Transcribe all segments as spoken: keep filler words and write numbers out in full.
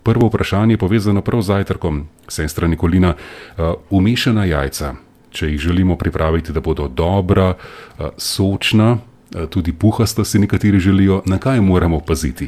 Prvo vprašanje je povezano prav z zajtrkom. Sestra Nikolina, umešana jajca, če jih želimo pripraviti, da bodo dobra, sočna, tudi puhasta si nekateri želijo, na kaj moramo paziti?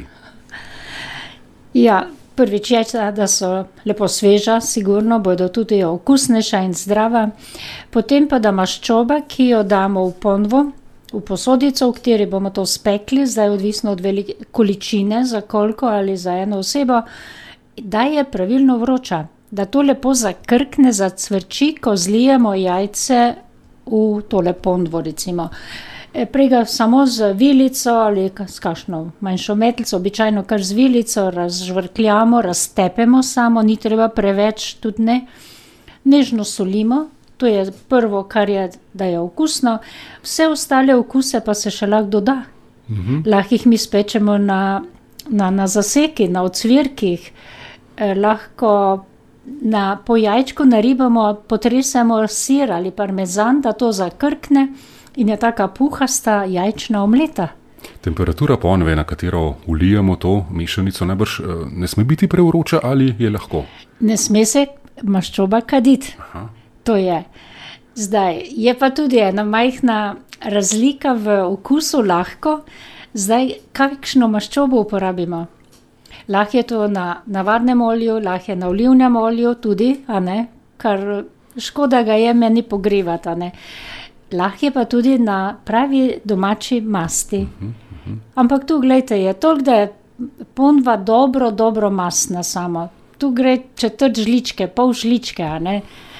Ja, prvič jajca, da so lepo sveža, sigurno bodo tudi okusnejša in zdrava. Potem pa, da maščoba, ki jo damo v ponvo, v posodico, v kateri bomo to spekli, zdaj odvisno od velike količine, za koliko ali za eno osebo, da je pravilno vroča, da to lepo zakrkne, zacvrči, ko zlijemo jajce v tole ponvo, recimo. Prej ga samo z vilico ali s kakšno manjšo metlico, običajno kar z vilico, razžvrkljamo, raztepemo samo, ni treba preveč, tudi ne. Nežno solimo, to je prvo, kar je, da je okusno. Vse ostale okuse pa se še lahko doda. Mhm. Lahko jih mi spečemo na, na, na zaseki, na ocvirkih, eh, lahko na, po jajčku naribamo, potresemo sir ali parmezan, da to zakrkne in je taka puhasta jajčna omleta. Temperatura ponve, na katero vlijemo to mešanico, najbrž ne sme biti prevroča ali je lahko? Ne sme se maščoba kaditi. Aha. To je. Zdaj, je pa tudi ena majhna razlika v okusu lahko. Zdaj, kakšno maščobo uporabimo? Lahko je to na navadnem olju, lahko je na olivnem olju tudi, a ne? Kar škoda ga je meni pogrevati, a ne? Lahko je pa tudi na pravi domači masti. Uh-huh, uh-huh. Ampak tu, glejte, je toliko, da je ponva dobro, dobro mastna samo. Tu gre četrt žličke, pol žličke, a ne?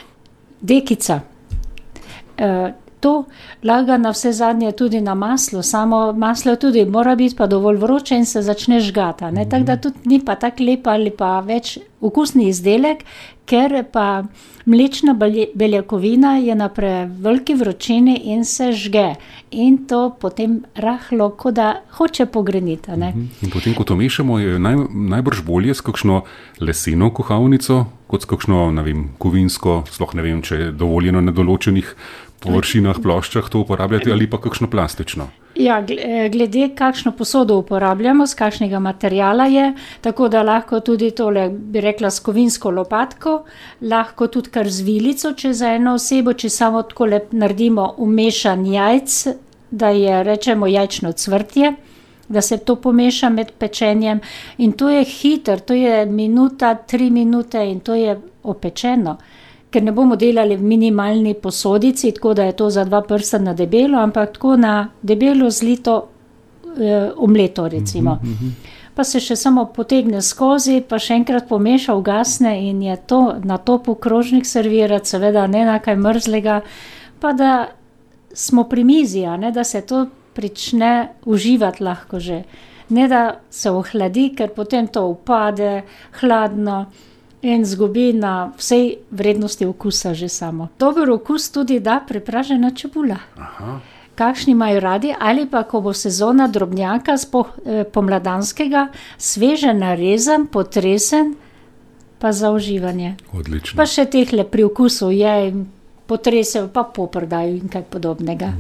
Dekica. E, to laga na vse zadnje tudi na maslo, samo maslo tudi mora biti pa dovolj vroče in se začne žgati, ne? Tako da tudi ni pa tako lep ali pa več okusni izdelek, ker pa mlečna beljakovina je na preveliki vročini in se žge. In to potem rahlo, kot da hoče pogreniti, ne? In potem, ko to mešamo, je naj, najbrž bolje s kakšno leseno kuhalnico, kot s kakšno, ne vem, kovinsko, sploh ne vem, če je dovoljeno na določenih površinah, ploščah to uporabljati ali pa kakšno plastično. Ja, glede kakšno posodo uporabljamo, z kakšnega materiala je, tako da lahko tudi tole, bi rekla, s kovinsko lopatko, lahko tudi kar z vilico, če za eno osebo, če samo tako lep naredimo umešan jajc, da je, rečemo, jajčno cvrtje, da se to pomeša med pečenjem in to je hiter, to je minuta, tri minute in to je opečeno. Ker ne bomo delali v minimalni posodici, tako da je to za dva prsta na debelo, ampak tako na debelo zlito e, omleto, recimo. Mm-hmm. Pa se še samo potegne skozi, pa še enkrat pomeša, ugasne in je to na topu krožnik servirati, seveda ne na kaj mrzlega, pa da smo pri mizi, a ne, da se to prične uživati lahko že. Ne da se ohladi, ker potem to upade, hladno, in zgubi na vsej vrednosti okusa že samo. Dober okus tudi da prepražena čebula. Aha. Kakšni imajo radi, ali pa ko bo sezona drobnjaka spoh, eh, pomladanskega, sveže narezan, potresen, pa za uživanje. Odlično. Pa še tehle pri okusu je, potresejo pa poprdajo in kaj podobnega.